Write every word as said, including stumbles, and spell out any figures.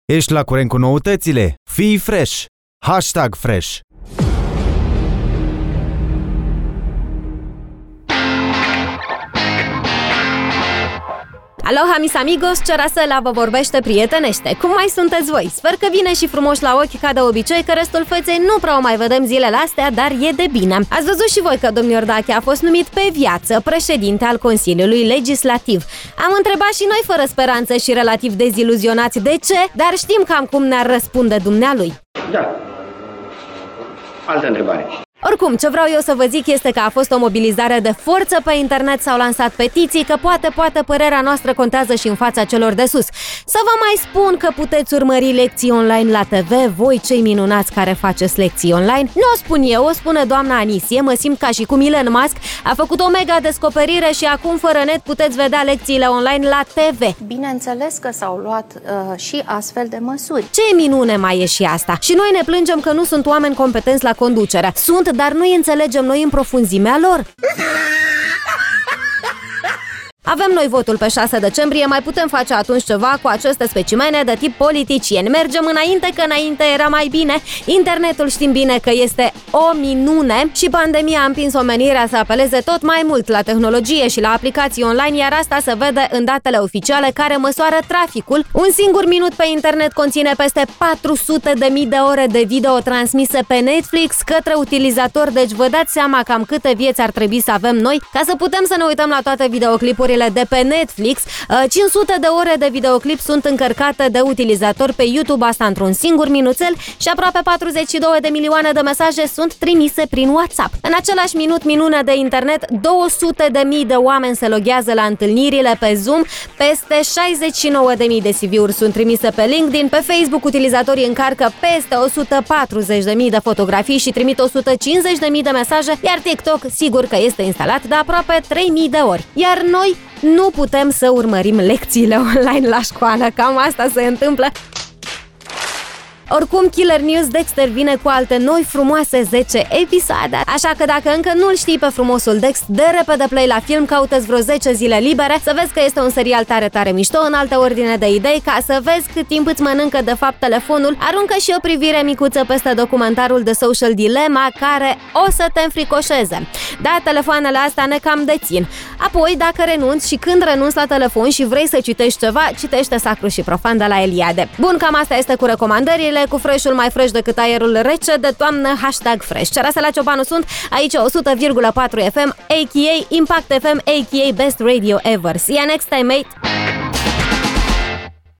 Ești la curent cu noutățile? Fii fresh! Hashtag Fresh. Aloha, mis amigos, Cerasela vă vorbește prietenește. Cum mai sunteți voi? Sper că bine și frumos la ochi ca de obicei, că restul feței nu prea o mai vedem zilele astea, dar e de bine. Ați văzut și voi că domnul Iordache a fost numit pe viață președinte al Consiliului Legislativ. Am întrebat și noi fără speranță și relativ deziluzionați de ce, dar știm cam cum ne-ar răspunde dumnealui. Da. Altă întrebare. Oricum, ce vreau eu să vă zic este că a fost o mobilizare de forță pe internet, s-au lansat petiții, că poate, poate părerea noastră contează și în fața celor de sus. Să vă mai spun că puteți urmări lecții online la T V, voi cei minunați care faceți lecții online. Nu o spun eu, o spune doamna Anisie, mă simt ca și cum Elon Musk a făcut o mega descoperire și acum fără net puteți vedea lecțiile online la T V. Bineînțeles că s-au luat uh, și astfel de măsuri. Ce minune mai e și asta? Și noi ne plângem că nu sunt oameni competenți la conducere. Sunt, dar nu înțelegem noi în profunzimea lor. Avem noi votul pe șase decembrie, mai putem face atunci ceva cu aceste specimene de tip politicieni. Mergem înainte, că înainte era mai bine. Internetul știm bine că este o minune și pandemia a împins omenirea să apeleze tot mai mult la tehnologie și la aplicații online, iar asta se vede în datele oficiale care măsoară traficul. Un singur minut pe internet conține peste patru sute de mii de ore de video transmise pe Netflix către utilizatori, deci vă dați seama cam câte vieți ar trebui să avem noi ca să putem să ne uităm la toate videoclipurile de pe Netflix. cinci sute de ore de videoclip sunt încărcate de utilizatori pe YouTube, asta într-un singur minuțel, și aproape patruzeci și două de milioane de mesaje sunt trimise prin WhatsApp. În același minut minune de internet, două sute de mii de oameni se loghează la întâlnirile pe Zoom, peste șaizeci și nouă de mii de C V-uri sunt trimise pe LinkedIn, pe Facebook utilizatorii încarcă peste o sută patruzeci de mii de fotografii și trimit o sută cincizeci de mii de mesaje, iar TikTok sigur că este instalat de aproape trei mii de ori. Iar noi nu putem să urmărim lecțiile online la școală, cam asta se întâmplă. Oricum, Killer News Dexter vine cu alte noi frumoase zece episoade, așa că dacă încă nu-l știi pe frumosul Dex, dă repede play la film, caută-ți vreo zece zile libere, să vezi că este un serial tare, tare mișto, în altă ordine de idei, ca să vezi cât timp îți mănâncă de fapt telefonul. Aruncă și o privire micuță peste documentarul The Social Dilemma, care o să te înfricoșeze. Da, telefoanele astea ne cam dețin. Apoi, dacă renunți și când renunți la telefon și vrei să citești ceva, citește Sacru și Profan de la Eliade. Bun, cam asta este cu recomandările, cu fresh-ul mai fresh decât aerul rece de toamnă, hashtag fresh. Cerasela Ciobanu sunt, aici o sută virgulă patru F M, a k a. Impact F M, a k a. Best Radio Ever. See you next time, mate!